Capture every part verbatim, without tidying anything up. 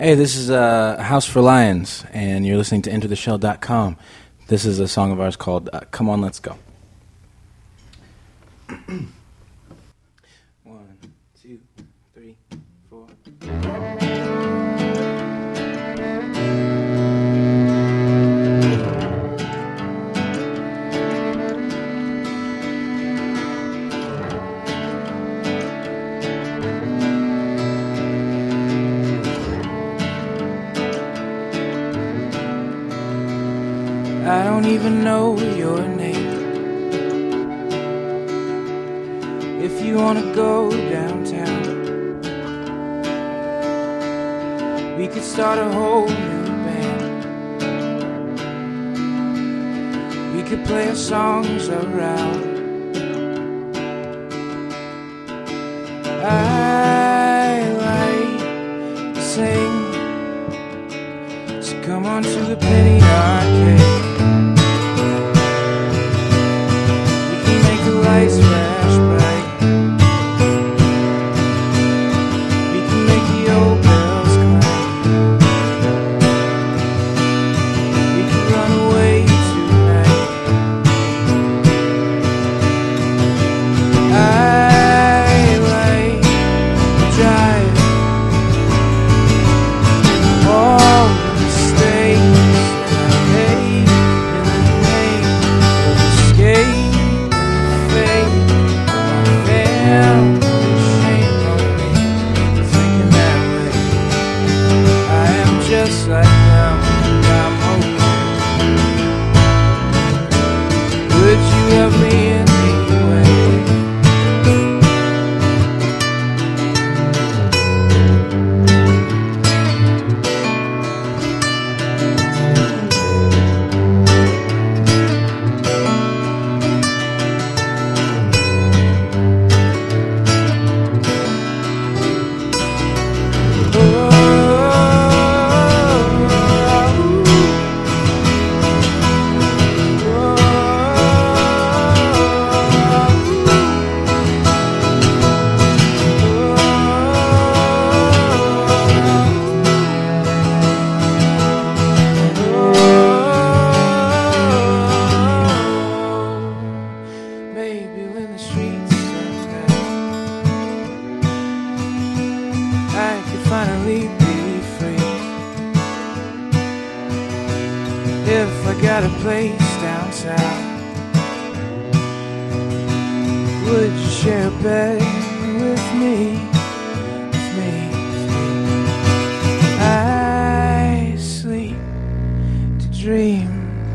Hey, this is uh, House for Lions, and you're listening to enter the shell dot com. This is a song of ours called uh, Come On, Let's Go. One, two, three, four. I don't even know your name. If you wanna go downtown, we could start a whole new band. We could play our songs around. I like to sing, so come on to the Penny Arcade. Lights flash bright. We can make the old bells cry. We can run away tonight. I like to drive all the mistakes that I made in the name of escape. Just like them, I'm okay. Would you love me anyway? Finally be free. If I got a place down south, would you share a bed with me? With me, with me. I sleep to dream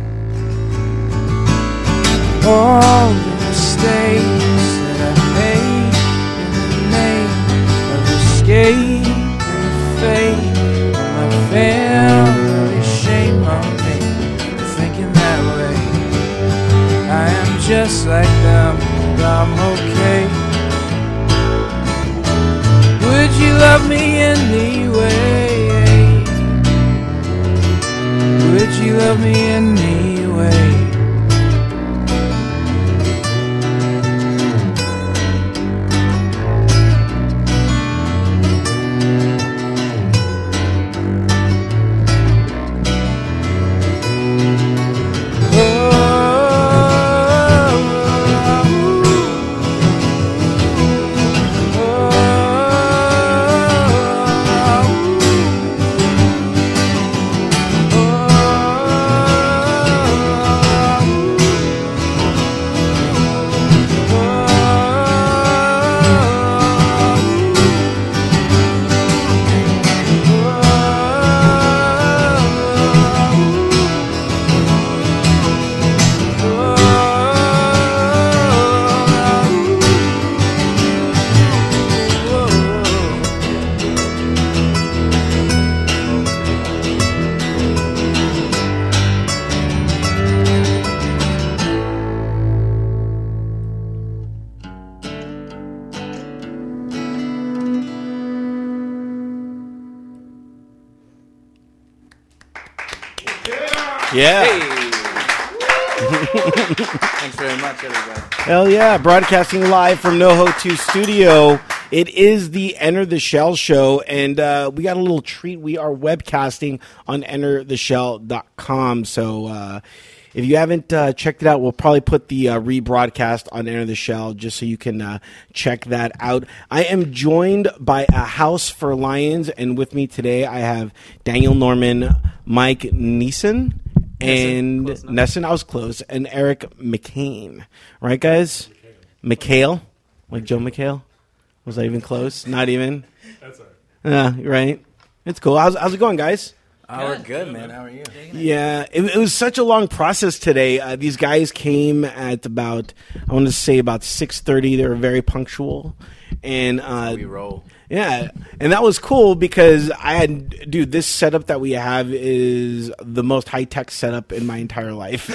all the mistakes that I made in the name of escape. Fate, my family, shame on me for thinking that way. I am just like them, and I'm okay. Would you love me anyway? Would you love me anyway? Yeah. Hey. Thanks very much, everybody. Hell yeah. Broadcasting live from NoHo two Studio. It is the Enter the Shell show, and uh, we got a little treat. We are webcasting on enter the shell dot com, so uh, if you haven't uh, checked it out, we'll probably put the uh, rebroadcast on Enter the Shell just so you can uh, check that out. I am joined by a House for Lions, and with me today I have Daniel Norman, Mike Neeson, and Nesson, I was close, and Eric McCain. Right, guys? McHale? Like Joe McHale? Was I even close? Not even? That's all right. Uh, right. It's cool. How's, how's it going, guys? Oh, we're good, man. How are you? Yeah, it, it was such a long process today. Uh, these guys came at about, I want to say about six thirty. They were very punctual. And uh, we roll. Yeah, and that was cool because I had, dude, this setup that we have is the most high-tech setup in my entire life.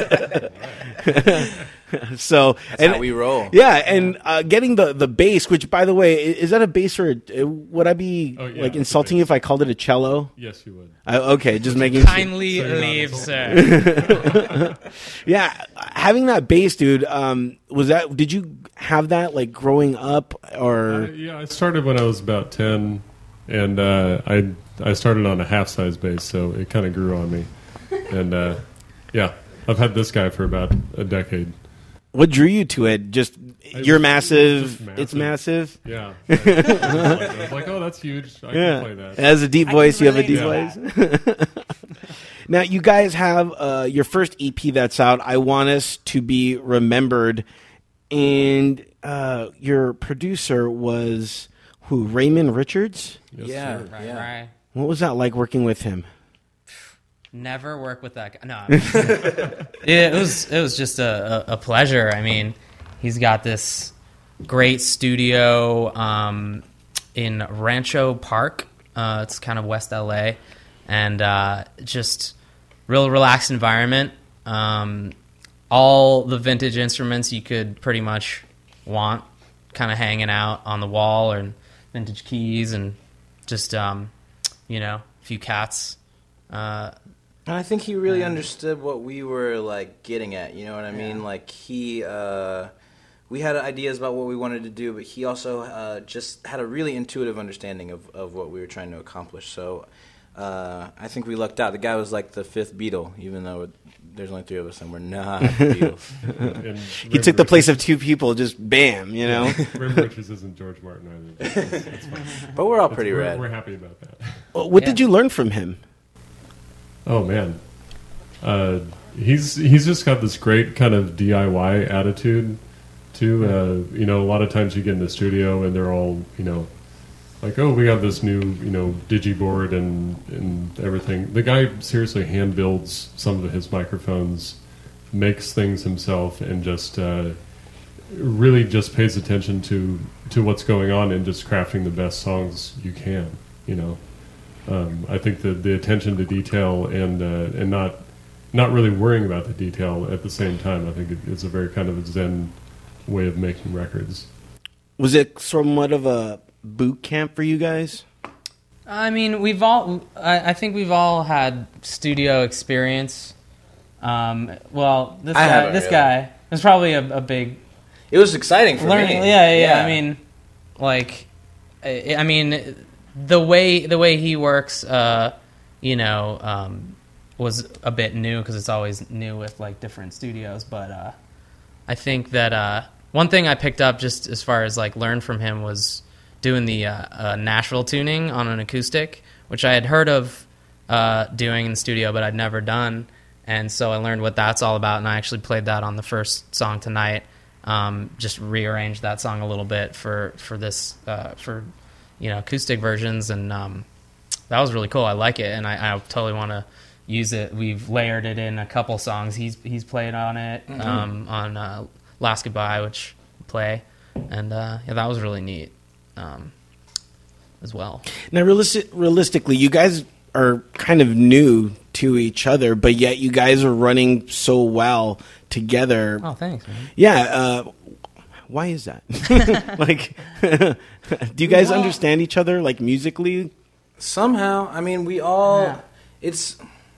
So That's and how we roll. Yeah, and uh, getting the, the bass, which, by the way, is that a bass or a, would I be Oh, yeah, like it's a insulting you bass. if I called it a cello? Yes, you would. Uh, okay, just making Kindly So you're not leave, insulted. sir. Yeah, having that bass, dude. Um, was that? Did you have that like growing up, or? Uh, yeah, I started when I was about ten, and uh, I I started on a half-size bass, so it kind of grew on me. And uh, yeah, I've had this guy for about a decade. What drew you to it? Just I- you're it's massive. just massive. It's massive. Yeah. I, I, was like, I was like, oh, that's huge. I Yeah, can play that. it has a deep I voice. can You have a deep relate voice. Now, you guys have uh, your first E P that's out. I Want Us to Be Remembered, and uh, your producer was who? Raymond Richards. Yes, Yeah. sir. Right, Yeah. right. What was that like working with him? Never work with that guy. No, I'm just kidding. it was it was just a, a, a pleasure. I mean, he's got this great studio um, in Rancho Park. Uh, it's kind of West L A, and uh, just real relaxed environment. Um, all the vintage instruments you could pretty much want, kind of hanging out on the wall, and vintage keys, and just um, you know, a few cats. Uh, And I think he really understood what we were like getting at. You know what I mean? Yeah. Like he, uh, we had ideas about what we wanted to do, but he also uh, just had a really intuitive understanding of, of what we were trying to accomplish. So uh, I think we lucked out. The guy was like the fifth Beatle, even though there's only three of us and we're not the Beatles. And He took the place of two people. Just bam, you know. Rim Richards isn't George Martin either. But it's, it's fine. But we're all It's- pretty we're, rad. We're happy about that. What Yeah. did you learn from him? Oh man, uh, he's he's just got this great kind of D I Y attitude. Too, uh, you know, a lot of times you get in the studio and they're all, you know, like, oh, we have this new, you know, digiboard and and everything. The guy seriously hand builds some of his microphones, makes things himself, and just uh, really just pays attention to to what's going on and just crafting the best songs you can. You know. Um, I think the the attention to detail and uh, and not not really worrying about the detail at the same time. I think it, it's a very kind of a zen way of making records. Was it somewhat of a boot camp for you guys? I mean, we've all. I, I think we've all had studio experience. Um, well, this I guy, haven't this really. guy was probably a, a big It was exciting for learning. me. Yeah, yeah, yeah. I mean, like, I, I mean, the way the way he works, uh, you know, um, was a bit new because it's always new with like different studios. But uh, I think that uh, one thing I picked up just as far as like learn from him was doing the uh, uh, Nashville tuning on an acoustic, which I had heard of uh, doing in the studio, but I'd never done. And so I learned what that's all about, and I actually played that on the first song tonight. Um, just rearranged that song a little bit for for this uh, for you know acoustic versions, and um, that was really cool. I like it, and I, I totally want to use it. We've layered it in a couple songs. He's he's played on it Mm-hmm. um, on uh, Last Goodbye, which I play, and uh, yeah, that was really neat um, as well. Now, realistic, realistically, you guys are kind of new to each other, but yet you guys are running so well together. Oh, thanks, man. Yeah. Uh, why is that? Like, do you guys Well- understand each other, like, musically? Somehow, I mean, we all. Yeah. It's.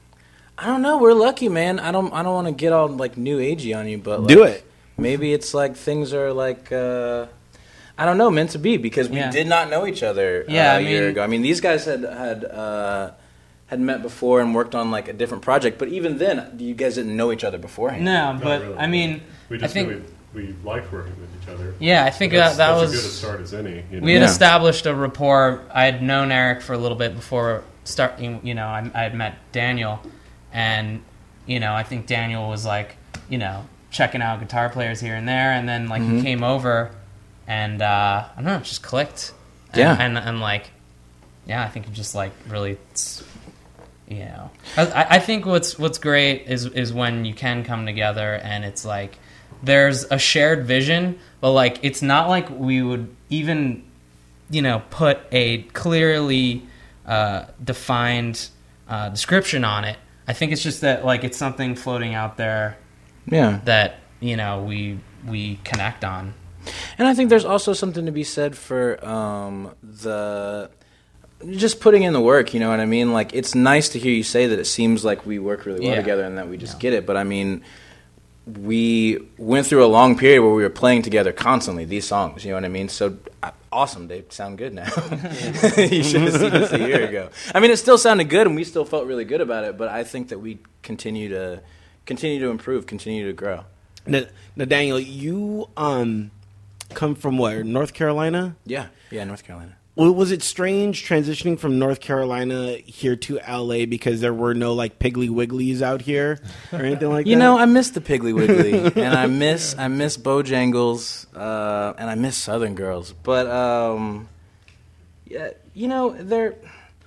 I don't know. We're lucky, man. I don't. I don't want to get all like new agey on you, but like, Do it. Maybe it's like things are like. Uh, I don't know, meant to be, because we Yeah. did not know each other Yeah, uh, a I year mean- ago. I mean, these guys had had uh, had met before and worked on like a different project, but even then, you guys didn't know each other beforehand. No, Not but really. I mean, we I just think knew we, we liked working with each other. yeah, I think That's, that that that's was as good a start as any. You know? we had Yeah. established a rapport. I had known Eric for a little bit before starting. You know, I, I had met Daniel, and you know, I think Daniel was like, you know, checking out guitar players here and there, and then like Mm-hmm. he came over, and uh, I don't know, it just clicked. And, Yeah. and and like, yeah, I think it just like really, you know, I, I think what's what's great is is when you can come together and it's like there's a shared vision, but like it's not like we would even, you know, put a clearly uh, defined uh, description on it. I think it's just that like it's something floating out there Yeah. that, you know, we we connect on. And I think there's also something to be said for um, the just putting in the work. You know what I mean? Like, it's nice to hear you say that it seems like we work really well Yeah. together and that we just get it. But I mean, we went through a long period where we were playing together constantly these songs. You know what I mean? So uh, awesome, they sound good now. You should have seen this a year ago. I mean, it still sounded good, and we still felt really good about it. But I think that we continue to continue to improve, continue to grow. Now, now, Daniel, you um come from where? North Carolina? Yeah, yeah, North Carolina. Well, was it strange transitioning from North Carolina here to L A because there were no like Piggly Wigglies out here or anything like You that? know, I miss the Piggly Wiggly, and I miss I miss Bojangles, uh, and I miss Southern Girls. But um, yeah, you know, they're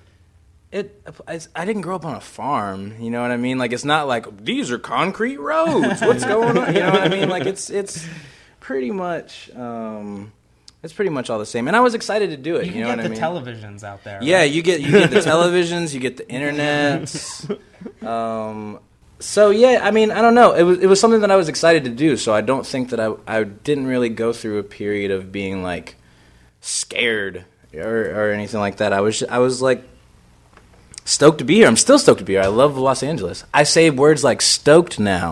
it. It's, I didn't grow up on a farm. You know what I mean? Like, it's not like these are concrete roads. What's going on? You know what I mean? Like, it's it's pretty much um, it's pretty much all the same. And I was excited to do it. You You, can know get what the I mean? televisions out there. Yeah, right? you get you get the televisions, you get the internets. Um, so yeah, I mean, I don't know. It was it was something that I was excited to do. So I don't think that I I didn't really go through a period of being like scared or or anything like that. I was I was like stoked to be here. I'm still stoked to be here. I love Los Angeles. I say words like stoked now.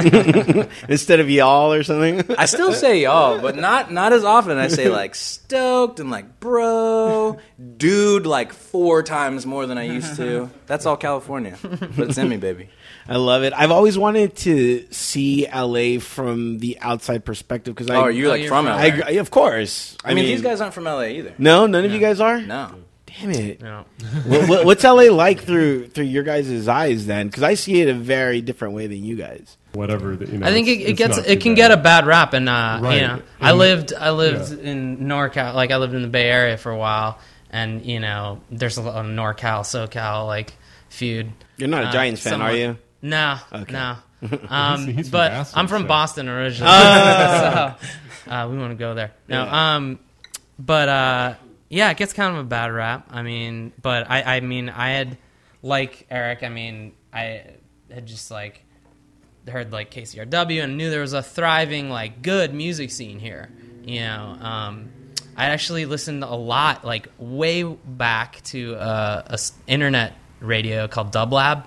Instead of y'all or something? I still say y'all, but not not as often. I say like stoked and like bro, dude, like four times more than I used to. That's all California, but it's in me, baby. I love it. I've always wanted to see L A from the outside perspective because I. Oh, are you Oh, like you're from from L A? I, agree- of course. I mean, these guys aren't from L A either. No, none of you guys are. No. Damn it. No. what, what, what's L A like through through your guys' eyes then? Because I see it a very different way than you guys. Whatever. The, you know, I think it, it's- it it's gets not it too can bad. get a bad rap, and uh, Right. you know, I And- lived I lived yeah. in NorCal, like I lived in the Bay Area for a while, and you know, there's a lot of NorCal SoCal like feud. You're not a Uh, Giants fan, somewhat. are you? No, Okay. no. Um, He's- he's from but Boston, I'm from so- Boston originally, so uh, we want to go there. No, Yeah. um, but uh, yeah, it gets kind of a bad rap. I mean, but I, I mean, I had like Eric. I mean, I had just like heard like K C R W and knew there was a thriving, like, good music scene here. You know, um, I actually listened a lot, like way back to uh, a s- internet radio called Dub Lab,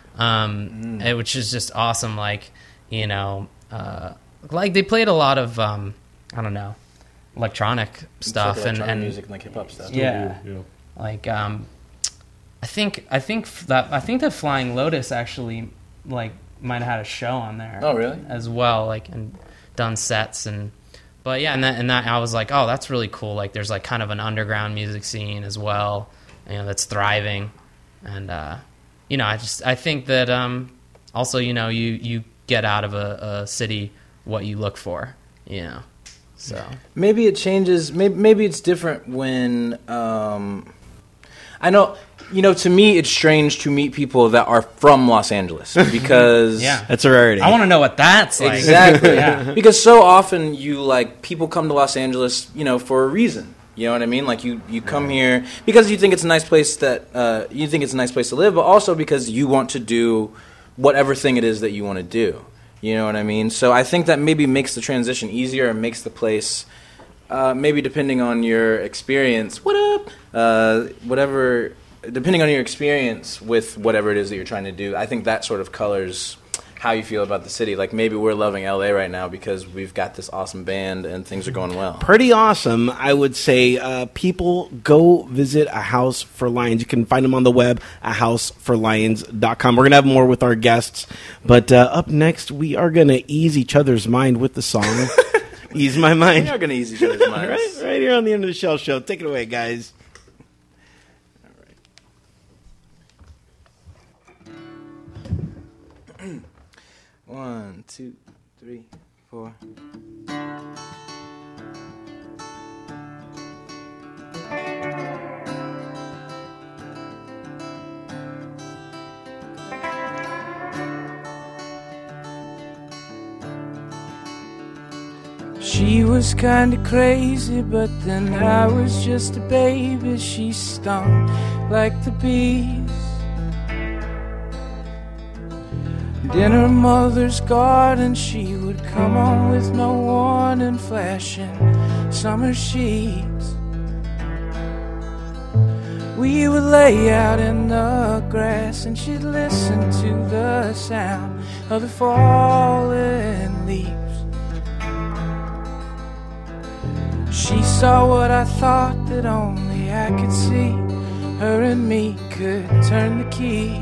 um, eh, which is just awesome. Like, you know, uh, like they played a lot of um, I don't know, electronic stuff It's like and, electronic and music and like hip hop stuff. yeah. Yeah. Like, um, I think I think f- that I think that Flying Lotus actually like might have had a show on there. Oh, really? As well, like, and done sets and. But yeah, and that and that I was like, oh, that's really cool. Like, there's like kind of an underground music scene as well, you know, that's thriving, and uh, you know, I just I think that um, also, you know, you you get out of a, a city what you look for, you know, so Maybe it changes. Maybe, maybe it's different when. Um, I know, you know, to me, it's strange to meet people that are from Los Angeles because. yeah. That's a rarity. I want to know what that's like. Exactly. Yeah. Because so often you like people come to Los Angeles, you know, for a reason. You know what I mean? Like you, you come here because you think it's a nice place that uh, you think it's a nice place to live, but also because you want to do whatever thing it is that you want to do. You know what I mean? So I think that maybe makes the transition easier and makes the place, uh, maybe depending on your experience. What up? Uh, whatever. Depending on your experience with whatever it is that you're trying to do, I think that sort of colors how you feel about the city. Like maybe we're loving L A right now because we've got this awesome band and things are going well. Pretty awesome, I would say. Uh, people, go visit A House for Lions. You can find them on the web, a house for lions dot com. We're going to have more with our guests. But uh, up next, we are going to ease each other's mind with the song. Ease my mind. We are going to ease each other's minds. right, right here on the End of the Shell Show. Take it away, guys. One, two, three, four. She was kinda crazy, but then I was just a baby. She stung like the bees. And in her mother's garden she would come on with no warning, flashing summer sheets. We would lay out in the grass and she'd listen to the sound of the falling leaves. She saw what I thought that only I could see. Her and me could turn the key.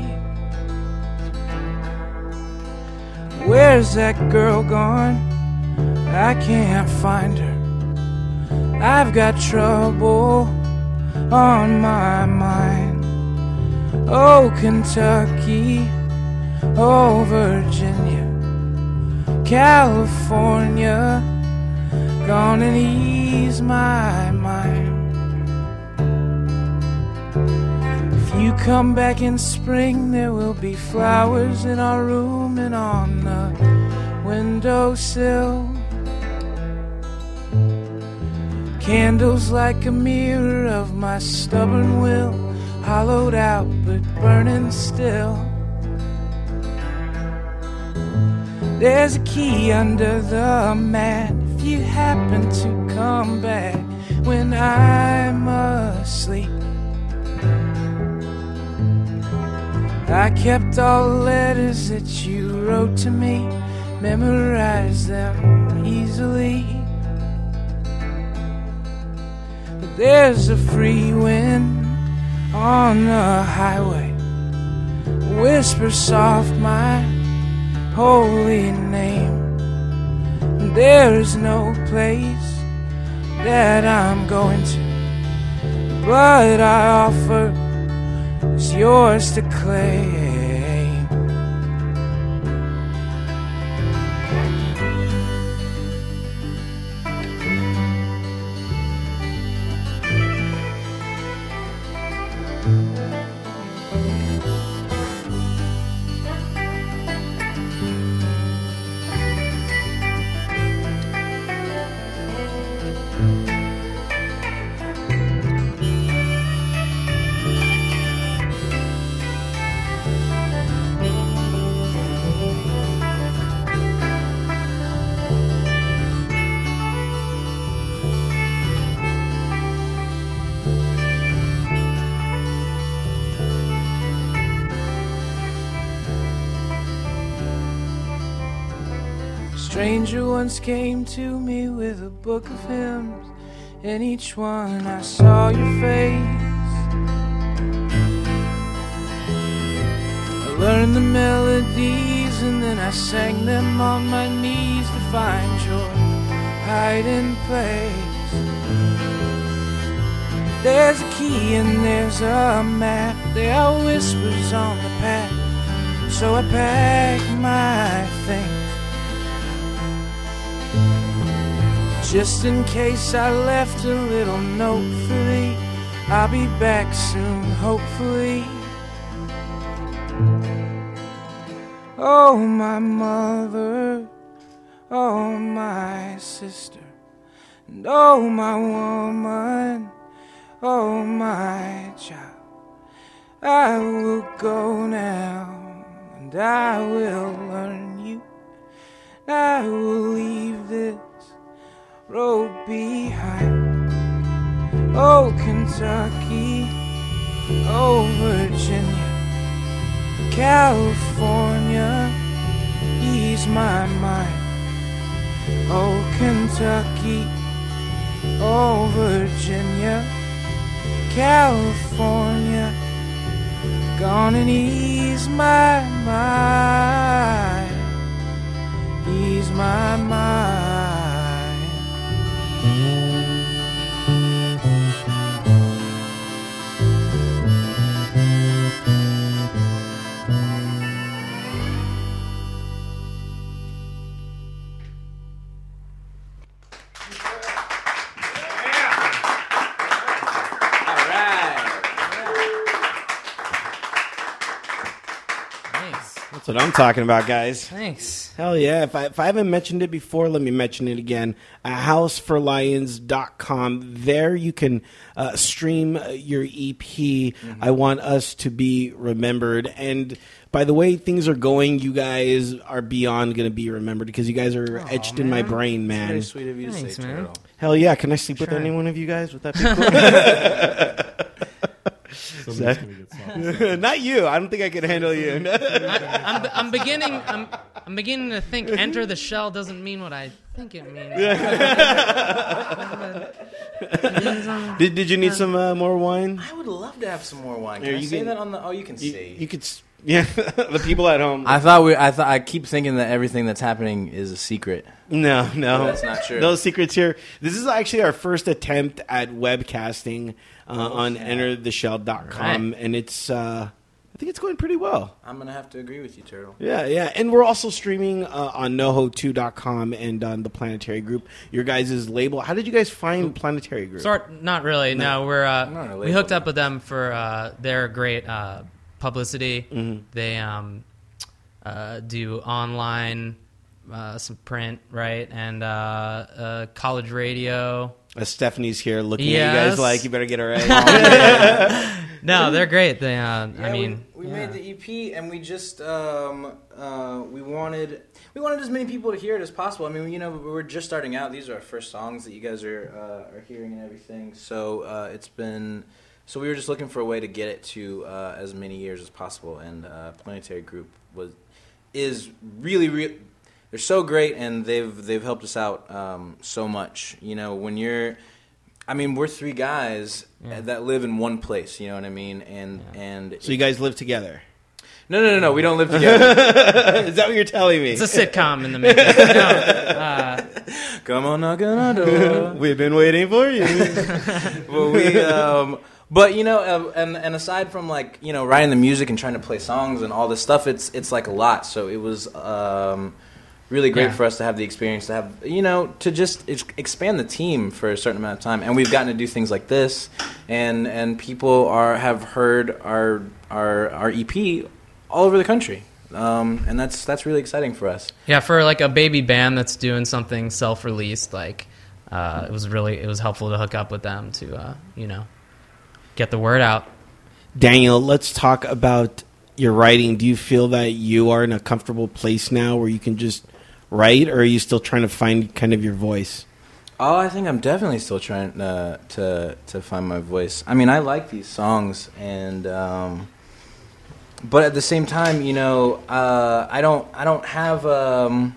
Where's that girl gone? I can't find her. I've got trouble on my mind. Oh, Kentucky, oh, Virginia, California, gone and ease my mind. If you come back in spring, there will be flowers in our room and on the windowsill. Candles like a mirror of my stubborn will, hollowed out but burning still. There's a key under the mat if you happen to come back when I'm asleep. I kept all the letters that you wrote to me, memorized them easily. But there's a free wind on the highway, whisper soft my holy name. And there's no place that I'm going to, but I offer is yours to claim. Stranger once came to me with a book of hymns. In each one I saw your face. I learned the melodies and then I sang them on my knees to find your hiding place. There's a key and there's a map, there are whispers on the path. So I packed my things, just in case I left a little note for thee. I'll be back soon, hopefully. Oh, my mother, oh, my sister, and oh, my woman, oh, my child. I will go now, and I will learn you. I will leave this road behind. Oh, Kentucky, oh, Virginia, California, ease my mind. Oh, Kentucky, oh, Virginia, California, gonna ease my mind, ease my mind. That's what I'm talking about, guys. Thanks. Hell yeah. If I, if I haven't mentioned it before, let me mention it again. A house for lions dot com. There you can uh, stream your E P. Mm-hmm. I Want Us to Be Remembered. And by the way things are going, you guys are beyond going to be remembered because you guys are Aw, etched man. in my brain, man. Very sweet of you to Thanks, say, man. Turtle. Hell yeah. Can I sleep with Sure. any one of you guys? Would that be cool? Somebody's gonna get soft. Not you. I don't think I can handle you. I'm, I'm beginning. I'm, I'm beginning to think "Enter the Shell" doesn't mean what I think it means. did, did you need some uh, more wine? I would love to have some more wine. Can Here, I you say can- that on the? Oh, you can You, see. you could, s- yeah. The people at home. I thought we. I thought. I keep thinking that everything that's happening is a secret. No, no. That's not true. No secrets here. This is actually our first attempt at webcasting uh, on enter the shell dot com, Right. and it's, uh, I think it's going pretty well. I'm gonna have to agree with you, Turtle. Yeah, yeah. And we're also streaming uh, on noho two dot com and on the Planetary Group, your guys' label. How did you guys find Planetary Group? Sort, not really. No, we're uh, Not a we label, hooked up man. with them for uh, their great uh, publicity. Mm-hmm. They um, uh, do online, uh, some print, right, and uh, uh, college radio. Uh, Stephanie's here looking at you Yes. guys like, you better get her right. No, they're great. They, uh, Yeah, I mean, we, we yeah. made the E P, and we just um, uh, we wanted we wanted as many people to hear it as possible. I mean, you know, we're just starting out. These are our first songs that you guys are uh, are hearing and everything. So uh, it's been so we were just looking for a way to get it to uh, as many ears as possible. And uh, Planetary Group was is really real. They're so great, and they've they've helped us out um, so much. You know, when you're, I mean, we're three guys Yeah. that live in one place. You know what I mean? And Yeah. and So you guys live together. no, no, no, no. We don't live together. Is that what you're telling me? It's a sitcom in the making. No, uh, Come on, knock on our door. We've been waiting for you. Well, we, um, but you know, uh, and and aside from like you know writing the music and trying to play songs and all this stuff, it's it's like a lot. So it was um, really great Yeah. for us to have the experience to have you know to just ex- expand the team for a certain amount of time, and we've gotten to do things like this, and and people are have heard our our our E P all over the country. Um, and that's that's really exciting for us. yeah, for like a baby band that's doing something self-released, like uh, it was really it was helpful to hook up with them to uh, you know get the word out. Daniel, let's talk about your writing. Do you feel that you are in a comfortable place now where you can just write, or are you still trying to find kind of your voice? Oh, I think I'm definitely still trying uh, to to find my voice. I mean, I like these songs, and um, but at the same time, you know, uh, I don't I don't have um,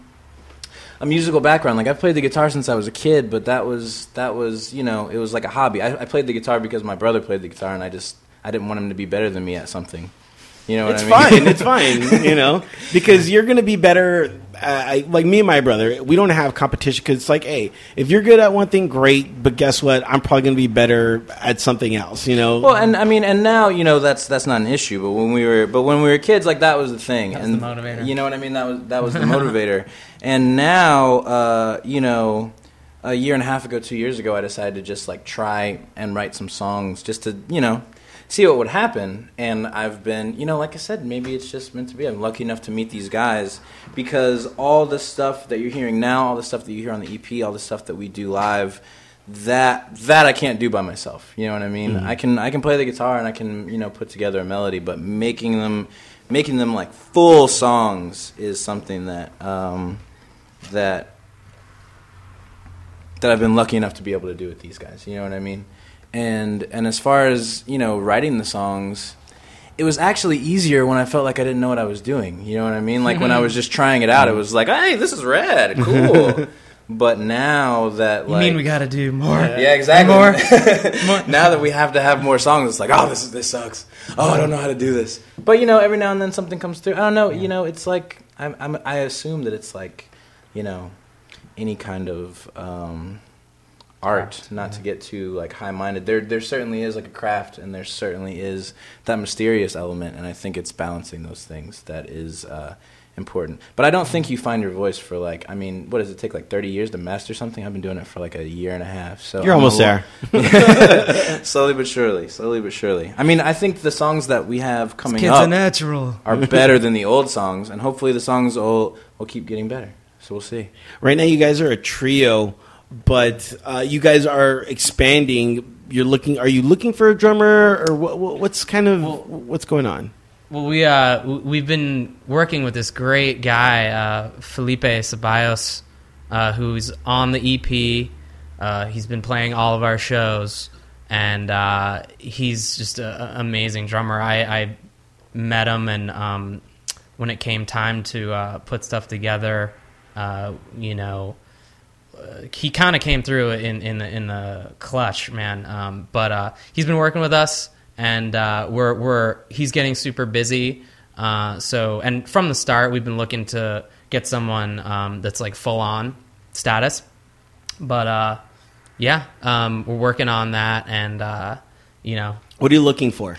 a musical background. Like I've played the guitar since I was a kid, but that was that was you know it was like a hobby. I, I played the guitar because my brother played the guitar, and I just I didn't want him to be better than me at something. You know what It's I mean? fine. It's fine. You know, because you're going to be better. Uh, I, like me and my brother, we don't have competition because it's like, hey, if you're good at one thing, great. But guess what? I'm probably going to be better at something else. You know. Well, and I mean, and now you know that's that's not an issue. But when we were, but when we were kids, like that was the thing. That was and the motivator. You know what I mean? That was that was the motivator. And now, uh, you know, a year and a half ago, two years ago, I decided to just like try and write some songs, just to you know, see what would happen. And I've been, you know, like I said, maybe it's just meant to be. I'm lucky enough to meet these guys because all the stuff that you're hearing now, all the stuff that you hear on the E P, all the stuff that we do live. That that I can't do by myself. You know what I mean? Mm-hmm. I can I can play the guitar and I can you know put together a melody, but making them making them like full songs is something that um, that that I've been lucky enough to be able to do with these guys. You know what I mean? And and as far as you know, writing the songs, it was actually easier when I felt like I didn't know what I was doing. You know what I mean? Like when I was just trying it out, it was like, hey, this is rad, cool. But now that You like, mean we got to do more? yeah, exactly. More? Now that we have to have more songs, it's like, oh, this is this sucks. Oh, I don't know how to do this. But you know, every now and then something comes through. I don't know. You know, it's like I'm, I'm I assume that it's like, you know, any kind of um, art. Not to get too like high-minded. There there certainly is like a craft, and there certainly is that mysterious element, and I think it's balancing those things that is. Uh, important. But I don't think you find your voice for like, I mean, what does it take, like thirty years to master something? I've been doing it for like a year and a half. So You're I'm almost a there. slowly but surely, slowly but surely. I mean, I think the songs that we have coming Kids up are natural. are better than the old songs, and hopefully the songs will, will keep getting better. So we'll see. Right now, you guys are a trio, but uh, you guys are expanding. You're looking. Are you looking for a drummer, or what, what's kind of Well, what's going on? Well, we uh w- we've been working with this great guy, uh, Felipe Ceballos, uh, who's on the E P. Uh, he's been playing all of our shows, and uh, he's just an amazing drummer. I, I met him, and um, when it came time to uh, put stuff together, uh, you know, uh, he kind of came through in in the in the clutch, man. Um, but uh, he's been working with us. And uh, we're we're he's getting super busy. Uh, so and from the start, we've been looking to get someone um, that's like full on status. But uh, yeah, um, we're working on that, and uh, you know, What are you looking for?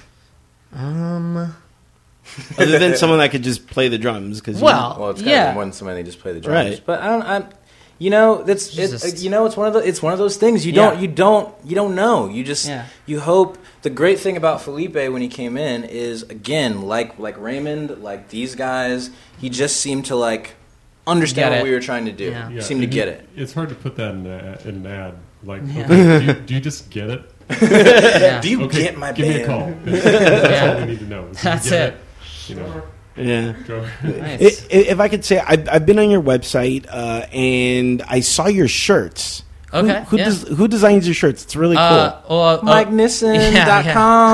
um, Other than someone that could just play the drums, because well, Well, it's kind yeah, of more than somebody just play the drums. Right. But I don't. I'm. You know, it's it, Just- you know it's one of the it's one of those things you Yeah. don't you don't you don't know. You just Yeah. you hope. The great thing about Felipe when he came in is again like like Raymond, like these guys, he just seemed to like understand Get what it. we were trying to do. Yeah. He Yeah, seemed to and get you- it. It's hard to put that in, a, in an ad. Like, Yeah. okay, do, you, do you just get it? yeah. Do you Okay, get my give band? me a call. That's Yeah. all we need to know. Do you That's get it. You know, yeah. go. Nice. I- If I could say, I've, I've been on your website uh, and I saw your shirts. Okay, Who, who, yeah. des- who designs your shirts? It's really cool. Uh, well, uh, Mike Nissen dot yeah, com.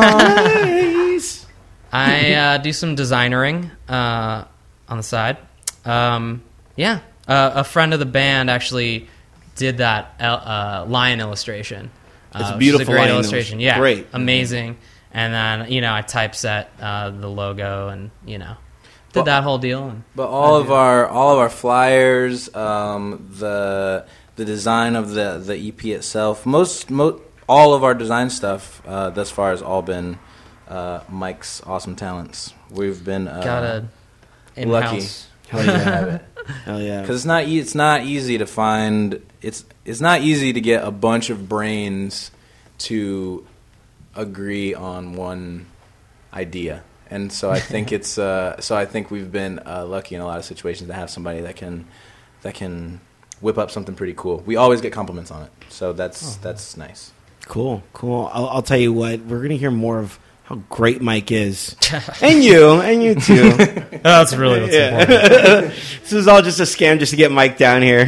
Nice. I uh, do some designering uh, on the side. Um, yeah, uh, a friend of the band actually did that el- uh, lion illustration. Uh, It's a which is beautiful a great lion illustration. illustration. Yeah, Great. amazing. And then you know I typeset uh, the logo and you know did Well, that whole deal. And But all of our all of our flyers, um, the the design of the, the E P itself, most mo- all of our design stuff uh, thus far has all been uh, Mike's awesome talents. We've been uh, got a lucky. in-house. Hell yeah. Hell yeah. Because it's not e- it's not easy to find it's it's not easy to get a bunch of brains to agree on one idea, and so I think it's uh, so I think we've been uh, lucky in a lot of situations to have somebody that can that can whip up something pretty cool. We always get compliments on it, so that's that's nice. Cool, cool. I'll, I'll tell you what, we're going to hear more of how great Mike is. And you, and you too. That's really what's Yeah. important. This is all just a scam just to get Mike down here.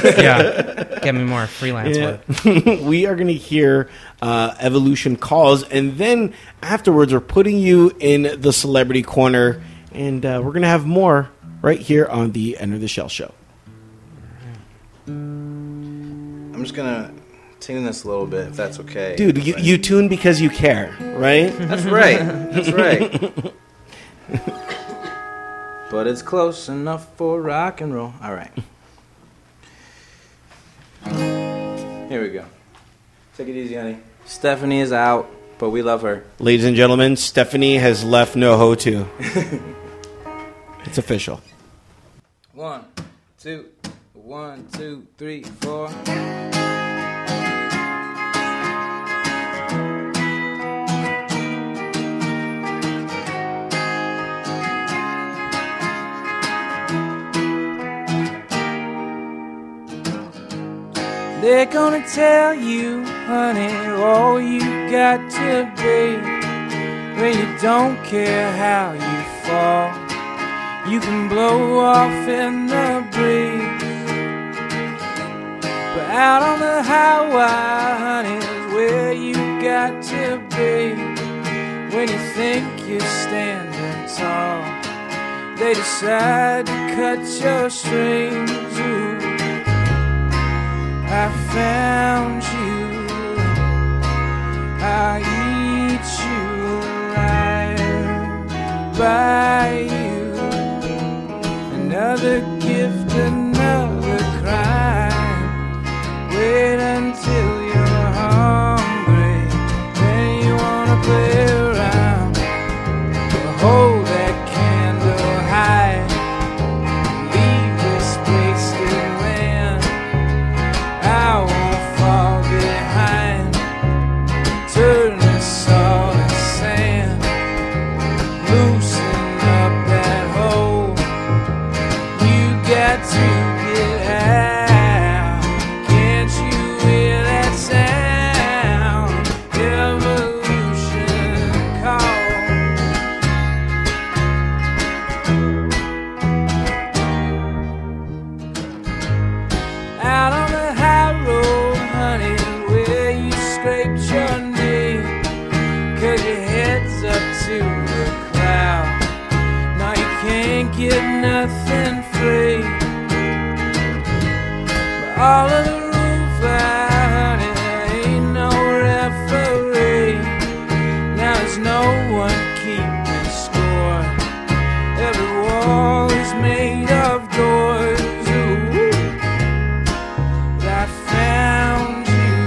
Yeah, get me more freelance Yeah. work. We are going to hear uh, Evolution Calls, and then afterwards we're putting you in the Celebrity Corner, and uh, we're going to have more right here on the Enter the Shell show. I'm just gonna tune this a little bit, if that's okay. Dude, you, you tune because you care, right? That's right. That's right. But it's close enough for rock and roll. All right. Here we go. Take it easy, honey. Stephanie is out, but we love her. Ladies and gentlemen, Stephanie has left NoHo two. It's official. One, two, one, two, three, four. They're gonna tell you, honey, all you got to be. When you don't care how you fall, you can blow off in the breeze. But out on the highway, honey, is where you got to be. When you think you're standing tall. They decide to cut your strings. Ooh, I found you. I eat you alive by you. Another gift, another crime. Wait until you're hungry, then you wanna play around. Hold that candle high, leave this wasted land. I won't fall behind, turn this all to sand. Loosen up that hole, you got to get out. Can't you hear that sound? Evolution calls. Out on the high road, honey, where you scraped your knee, 'cause your head's up to the cloud. Now you can't get nothing free. But all of the roof, honey, there ain't no referee. Now there's no one keeping score. Every wall is made of doors. Ooh, I found you.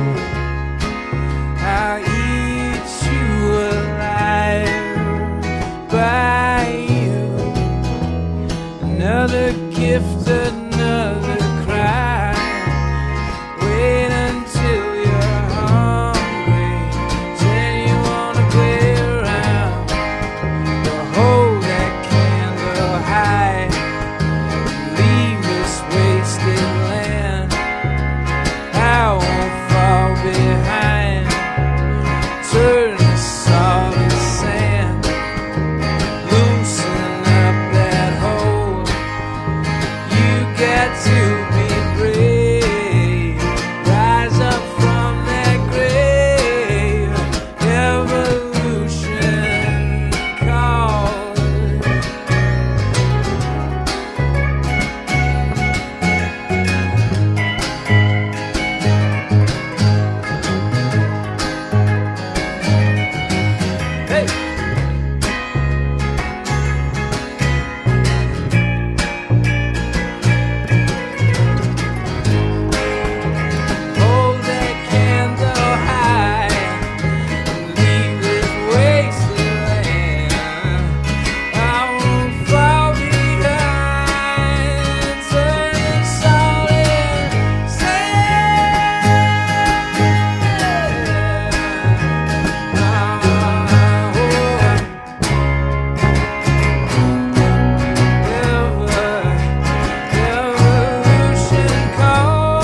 I eat you alive by you. Another gift, another cry. Wait until you're hungry, then you wanna play around. But hold that candle high, leave this wasted land. I won't fall behind, turn this all to sand. Loosen up that hole, you got to be brave. Rise up from that grave, evolution calls. Hey! Hold that candle high, leave this wasted land. I won't fall behind, turn this all in Evolution calls.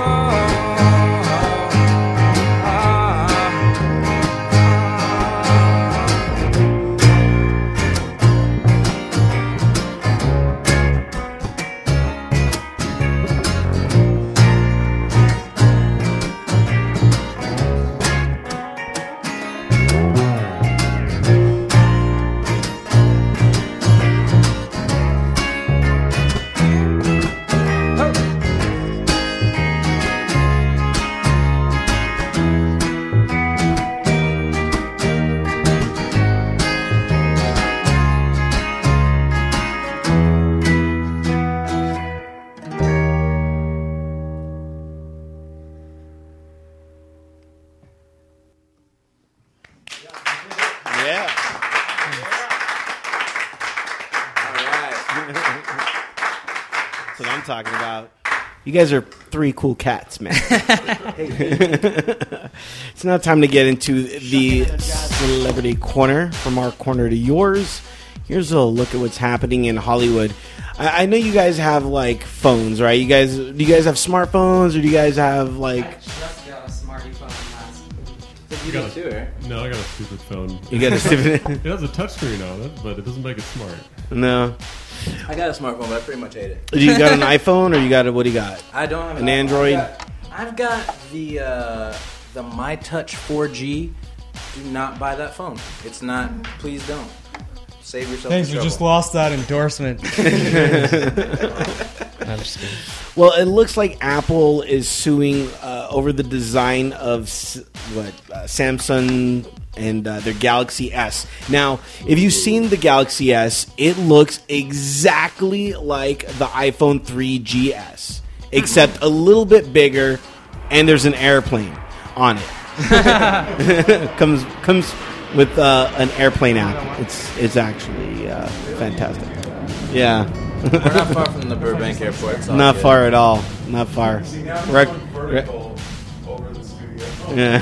Yeah. All right. That's what I'm talking about. You guys are three cool cats, man. It's now time to get into the celebrity corner, from our corner to yours. Here's a look at what's happening in Hollywood. I, I know you guys have like phones, right? You guys, do you guys have smartphones, or do you guys have like? just got a smarty phone last You got do too, right? No, I got a stupid phone. You got a stupid. It has a touchscreen on it, but it doesn't make it smart. No. I got a smartphone, but I pretty much hate it. You got an iPhone, or you got a, what do you got? I don't have An Android? I've got, I've got the uh, the MyTouch four G, do not buy that phone. It's not. Please don't. Save yourself. Thanks, the we trouble. just lost that endorsement. I'm just kidding. Well, it looks like Apple is suing uh, over the design of S- what uh, Samsung and uh, their Galaxy S. Now, if you've seen the Galaxy S, it looks exactly like the iPhone three G S, except a little bit bigger, and there's an airplane on it. comes comes with uh, an airplane app. It's it's actually uh, fantastic. Yeah. We're not far from the Burbank Airport. It's all Not good. far at all. Not far. Rec- re- over the studio. yeah.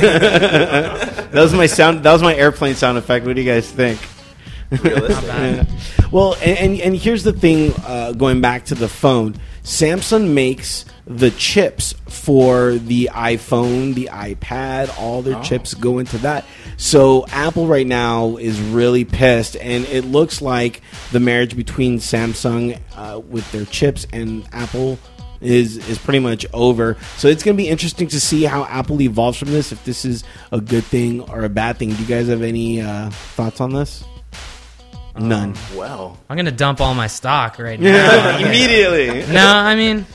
That was my sound. That was my airplane sound effect. What do you guys think? Realistic. Yeah. Well, and, and and here's the thing. Uh, going back to the phone, Samsung makes the chips for the iPhone, the iPad. All their Oh. chips go into that. So Apple right now is really pissed, and it looks like the marriage between Samsung uh, with their chips and Apple is is pretty much over. So it's going to be interesting to see how Apple evolves from this. If this is a good thing or a bad thing. Do you guys have any uh, thoughts on this? None. Well, I'm gonna dump all my stock right now. Immediately. No, I mean,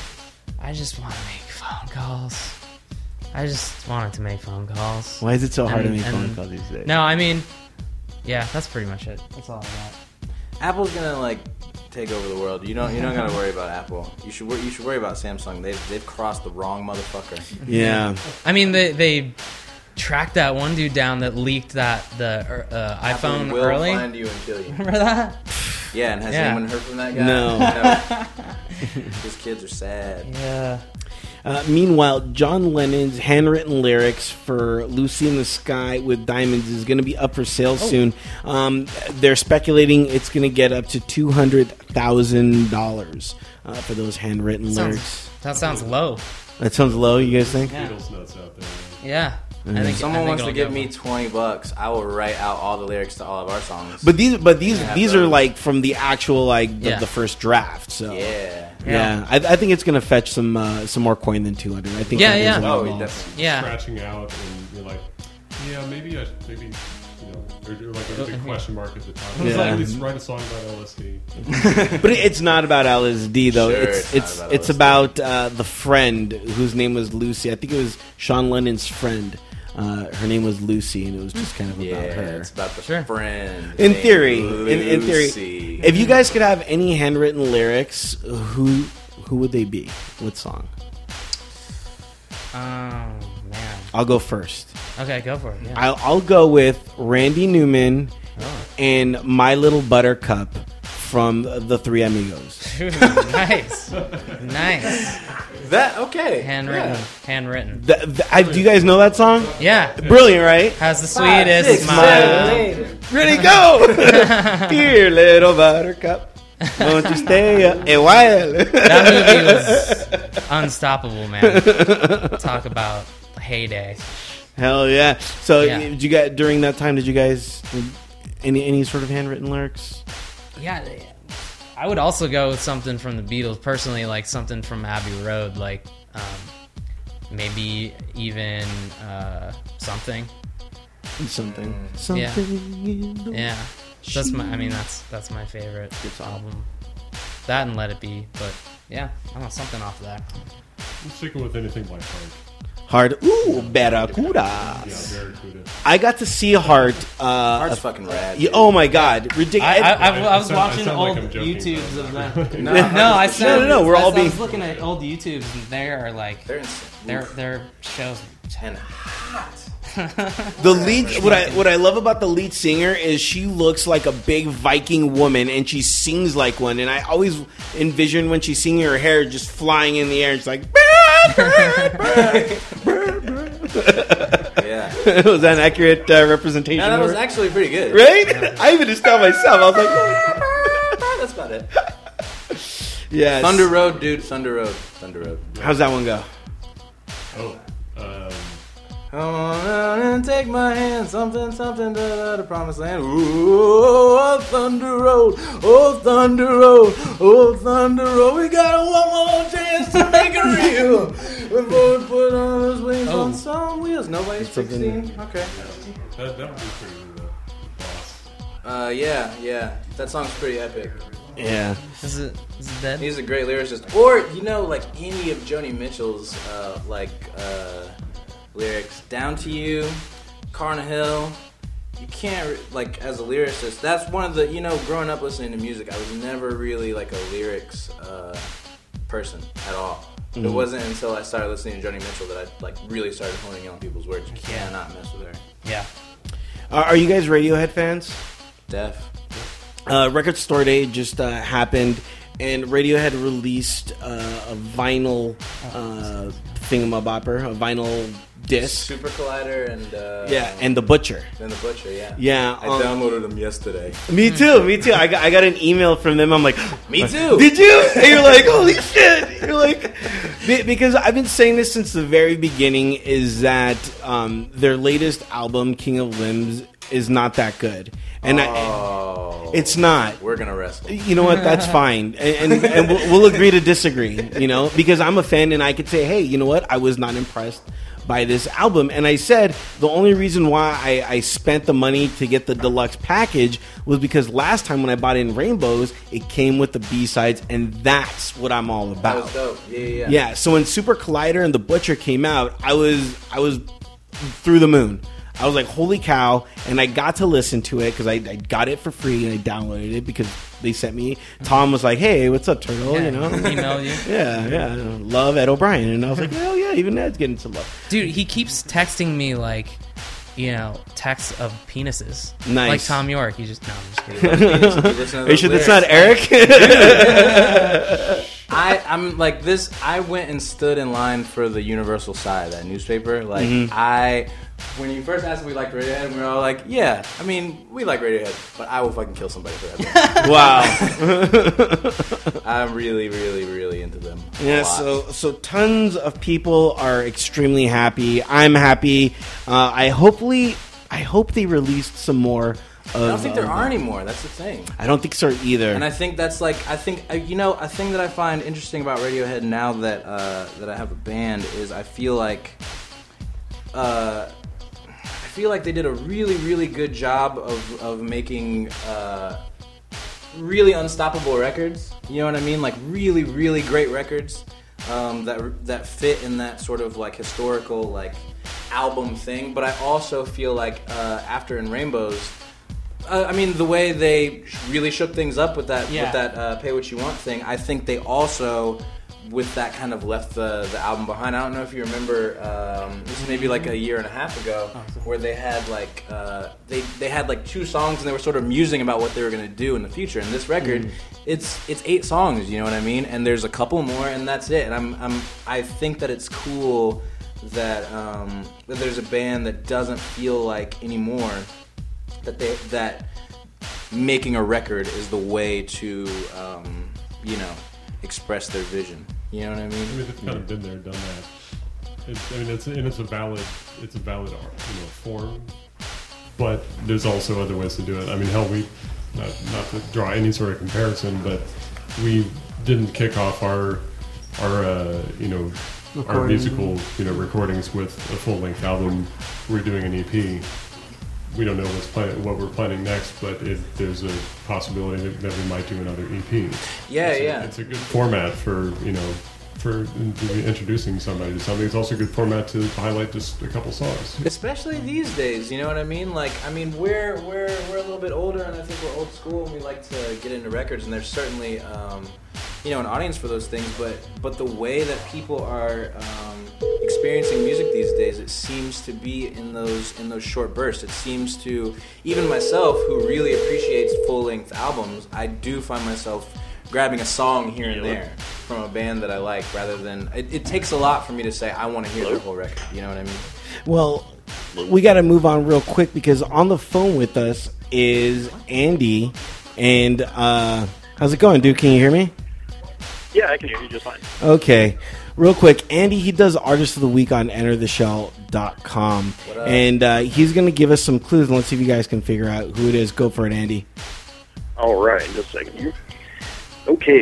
I just want to make phone calls. I just wanted to make phone calls. Why is it so hard And- to make phone and- calls these days? No, I mean, yeah, that's pretty much it. That's all I got. Apple's gonna like take over the world. You don't. You don't gotta worry about Apple. You should. wor- You should worry about Samsung. They've they've crossed the wrong motherfucker. Yeah. I mean, they they tracked that one dude down that leaked that the uh, Apple iPhone will early. find you and kill you. Remember that? Yeah, and has Yeah. anyone heard from that guy? No. His kids are sad. Yeah. Uh, meanwhile, John Lennon's handwritten lyrics for "Lucy in the Sky with Diamonds" is going to be up for sale soon. Um, they're speculating it's going to get up to two hundred thousand dollars uh, for those handwritten Sounds, lyrics. that sounds low. That sounds low. You guys think? Yeah. Beatles nuts out there. Yeah. I Mm-hmm. think, If someone I think wants to it'll give go me for- twenty bucks, I will write out all the lyrics to all of our songs. But these, but these, Yeah, these those. are like from the actual like the, Yeah. the first draft. So yeah. yeah, Yeah. I, I think it's going to fetch some uh, some more coin than two hundred. I think. Yeah, that is yeah. what Oh, involved. definitely. Yeah. Scratching out, and you're like, yeah, maybe I, should- maybe, you know, or, or like there's a big question mark at the top. Yeah. It's like, let's write a song about L S D. But it- it's not about L S D though. Sure, it's it's it's not about it's L S D. about uh, the friend whose name was Lucy. I think it was Sean Lennon's friend. Uh, her name was Lucy, and it was just kind of Yeah, about her. it's about the Sure. friend. In named theory, in, in theory, Lucy. if you guys could have any handwritten lyrics, who who would they be? What song? Oh, man. I'll go first. Okay, go for it. Yeah. I'll, I'll go with Randy Newman Oh. and My Little Buttercup from the Three Amigos. Ooh, nice. Nice. that okay. Handwritten. Yeah. Handwritten. The, the, I, do you guys know that song? Yeah. Brilliant, right? Has the Five, sweetest six, smile. seven, eight. Ready, go! Dear little buttercup, won't you stay a, a while? That movie was unstoppable, man. Talk about heyday. Hell yeah! So, Yeah. did you guys during that time? Did you guys any any sort of handwritten lyrics? Yeah, I would also go with something from the Beatles personally, like something from Abbey Road, like um, maybe even uh, something. Something, Yeah. something. In the Yeah, that's my. I mean, that's that's my favorite album. That and Let It Be, but yeah, I don't know, something off of that. I'm sticking with anything by Heart. Heart. Ooh, Barracuda. Yeah, Barracuda. I got to see Heart. Uh, Heart's fucking rad. yeah, oh my god, ridiculous! I, I, I, I was I sound- I watching sound like old I'm joking, YouTubes but- of that. No, No, I said no, no, we're I, all I being- was looking at old YouTubes, and they are like They're insane. their their shows. And hot. The lead, what I what I love about the lead singer is she looks like a big Viking woman, and she sings like one. And I always envision when she's singing, her hair just flying in the air. It's like, Yeah. was that an accurate uh, representation? No, that of was her? actually pretty good. right. I even just found myself. I was like, That's about it. yeah. Thunder Road, dude. Thunder Road. Thunder Road. How's that one go? Oh, um, Come on out and take my hand, something, something to the promised land. Ooh, oh, Thunder Road, oh, Thunder Road, oh, Thunder Road. We got one more chance to make it real. When Lord put on his wings Oh. on some wheels. Nobody's sixteen. Okay. That, that would be pretty uh, boss. Uh, yeah, yeah. That song's pretty epic. Yeah. Is it is it dead? He's a great lyricist. Or, you know, like any of Joni Mitchell's, uh, like, uh, lyrics. Down to You, Car on a Hill. You can't, re- like, as a lyricist, that's one of the, you know, growing up listening to music, I was never really, like, a lyrics, uh, person at all. Mm-hmm. It wasn't until I started listening to Joni Mitchell that I, like, really started honing in on people's words. You cannot mess with her. Yeah. Uh, are you guys Radiohead fans? Def. Uh, Record Store Day just uh, happened, and Radiohead released uh, a vinyl uh, thingamabopper, a vinyl disc. Super Collider and, uh... Yeah, and The Butcher. And The Butcher, yeah. Yeah. I um, downloaded them yesterday. Me too, me too. I got, I got an email from them. I'm like, Me too. Did you? And you're like, holy shit. You're like, be- because I've been saying this since the very beginning is that um, their latest album, King of Limbs, is not that good. And I, Oh. it's not. We're gonna wrestle. You know what? That's fine, and, and, and we'll, we'll agree to disagree. You know, because I'm a fan, and I could say, hey, you know what? I was not impressed by this album, and I said the only reason why I, I spent the money to get the deluxe package was because last time when I bought it in Rainbows, it came with the B sides, and that's what I'm all That about. was dope. Yeah, yeah, yeah. Yeah. So when Super Collider and The Butcher came out, I was I was through the moon. I was like, holy cow. And I got to listen to it because I, I got it for free and I downloaded it because they sent me. Tom was like, hey, what's up, Turtle? Yeah, You know? email you. Yeah, yeah. Love Ed O'Brien. And I was like, hell yeah, even Ed's getting some love. Dude, he keeps texting me like, you know, texts of penises. Nice. Like Tom York. He just no, I'm just kidding. You listen to Are you those sure that's lyrics. not Eric? I, I'm like this. I went and stood in line for the Universal Side, that newspaper. Like Mm-hmm. I, when you first asked if we liked Radiohead, we were all like, "Yeah, I mean, we like Radiohead, but I will fucking kill somebody for that." Wow. I'm really, really, really into them. a Yeah, lot. so so tons of people are extremely happy. I'm happy. Uh, I hopefully I hope they released some more. Of, I don't think there uh, are anymore. That's the thing. I don't think so either. And I think that's like I think uh, you know a thing that I find interesting about Radiohead now that uh, that I have a band is I feel like uh, I feel like they did a really really good job of of making uh, really unstoppable records. You know what I mean? Like really really great records um, that that fit in that sort of like historical like album thing. But I also feel like uh, after In Rainbows. Uh, I mean, the way they really shook things up with that Yeah. with that uh, "Pay What You Want" thing, I think they also, with that, kind of left the, the album behind. I don't know if you remember, um, this was maybe like a year and a half ago, where they had like uh, they they had like two songs and they were sort of musing about what they were going to do in the future. And this record, it's it's eight songs, you know what I mean? And there's a couple more, and that's it. And I'm I'm I think that it's cool that um, that there's a band that doesn't feel like anymore. That they that making a record is the way to um, you know express their vision. You know what I I mean? mean, it's kind of been there, done that. It's, I mean, it's and it's a valid, it's a valid art, you know, form. But there's also other ways to do it. I mean, hell, we not not to draw any sort of comparison, but we didn't kick off our our uh, you know our Recording. musical you know recordings with a full length album. We're doing an E P. We don't know what's plan- what we're planning next, but it, there's a possibility that, that we might do another E P. Yeah, it's a, yeah. It's a good format for you know for introducing somebody to something. It's also a good format to highlight just a couple songs. Especially these days, you know what I mean? Like, I mean, we're we're we're a little bit older, and I think we're old school, and we like to get into records. And there's certainly, um, you know, an audience for those things. But but the way that people are um, experiencing music these days, it seems to be in those in those short bursts. It seems to even myself, who really appreciates full length albums, I do find myself grabbing a song here and there from a band that I like, rather than it, it takes a lot for me to say I want to hear the whole record. You know what I mean? Well, we got to move on real quick because on the phone with us is Andy. And uh, how's it going, dude? Can you hear me? Yeah, I can hear you just fine. Okay. Real quick, Andy, he does Artist of the Week on enter the shell dot com. What up? And uh, he's going to give us some clues, and let's see if you guys can figure out who it is. Go for it, Andy. All right, just a second here. Okay,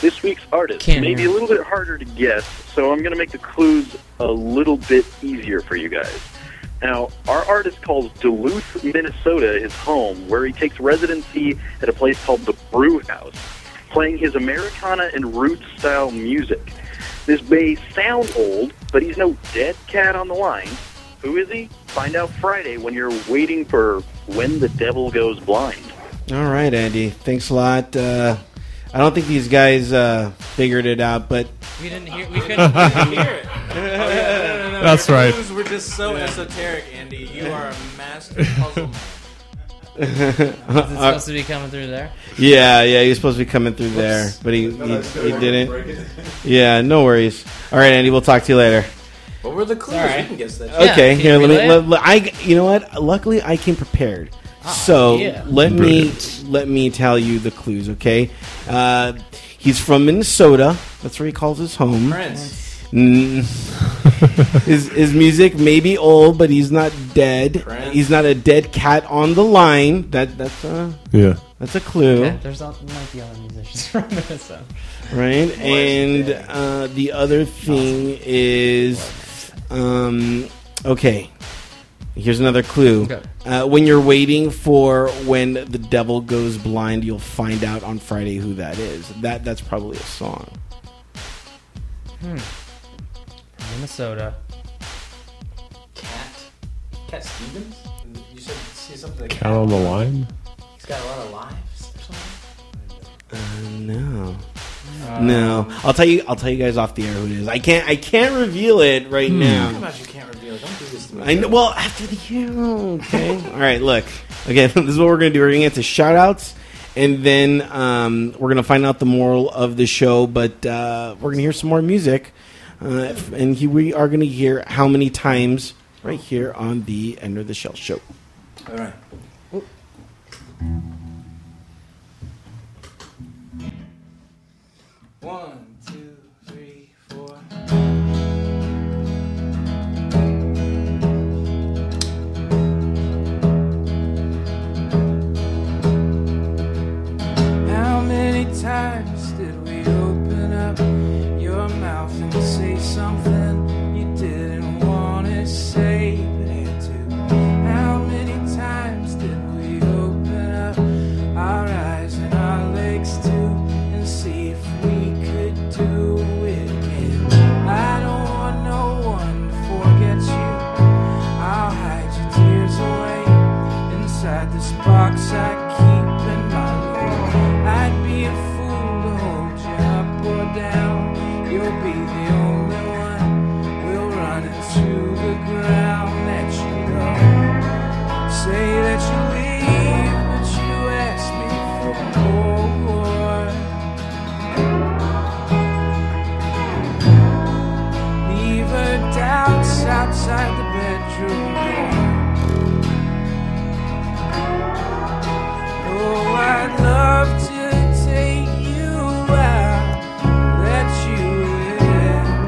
This week's artist Can't may be hear. a little bit harder to guess, so I'm going to make the clues a little bit easier for you guys. Now, our artist calls Duluth, Minnesota his home, where he takes residency at a place called the Brew House, playing his Americana and roots-style music. This may sound old, but he's no dead cat on the line. Who is he? Find out Friday when you're waiting for When the Devil Goes Blind. All right, Andy. Thanks a lot. Uh, I don't think these guys uh, figured it out, but We didn't hear. We couldn't, we couldn't hear it. Oh, yeah, no, no, no, That's your right. clues were just so esoteric, Andy. You are a master puzzle man. Is it supposed to be coming through there? yeah, yeah, he was supposed to be coming through there, but he, he, he didn't. Yeah, no worries. All right, Andy. We'll talk to you later. What were the clues? All right. We can guess that. Yeah, Okay, can here. you Let me. relay Let, it? let- I. You know what? Luckily, I came prepared. so yeah. let Brilliant. me let me tell you the clues. Okay. Uh, he's from Minnesota. That's where he calls his home. Prince. Mm. his his music may be old, but he's not dead. Prince. He's not a dead cat on the line. That that's a Yeah. that's a clue, Okay, there's all, might be other musicians from Minnesota. right? And uh, the other thing is, um, okay. Here's another clue. Okay. Uh, when you're waiting for When the Devil Goes Blind, you'll find out on Friday who that is. That that's probably a song. Minnesota. Cat. Cat Stevens? You said see something like Cat on the line? He's got a lot of lives or something? Uh, no. No, I'll tell you. I'll tell you guys off the air who it is. I can't. I can't reveal it right How now. about you can't reveal it? Don't do this to me. I know. Well, after the year. Okay. All right. Look. Okay. This is what we're gonna do. We're gonna get to shout outs, and then um, we're gonna find out the moral of the show. But uh, we're gonna hear some more music, uh, and he, we are gonna hear how many times right here on the Enter the Shell show. All right. One, two, three, four. How many times did we open up your mouth and say something you didn't want to say but had to? How many times did we open up our eyes and our legs too and see if we could do it again? I don't want no one to forget you. I'll hide your tears away inside this box I keep in my room. I'd be a fool to hold you up or down. You'll be the only one. We'll run into the ground, let you go. Say that you leave, but you ask me for more. Leave her doubts outside the bedroom door. Oh, I'd love to take you out, let you in.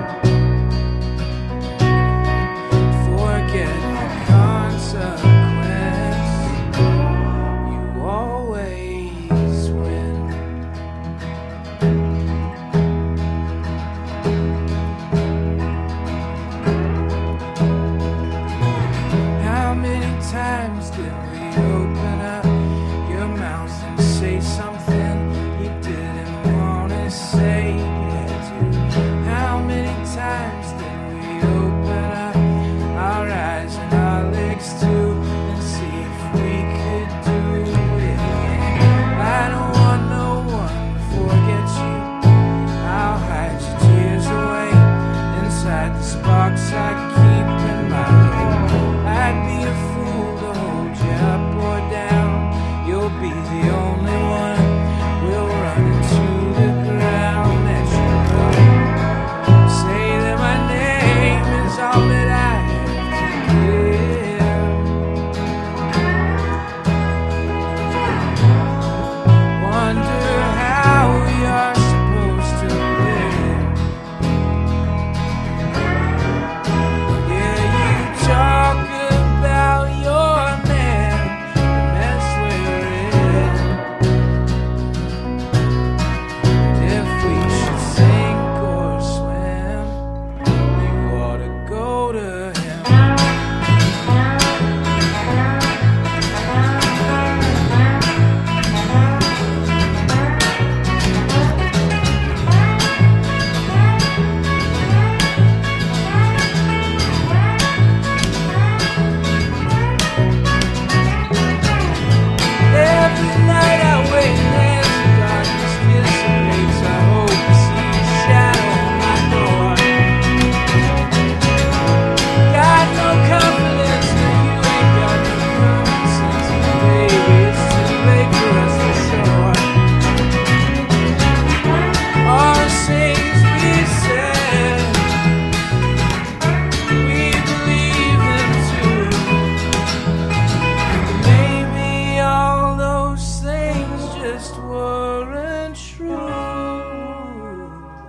weren't true.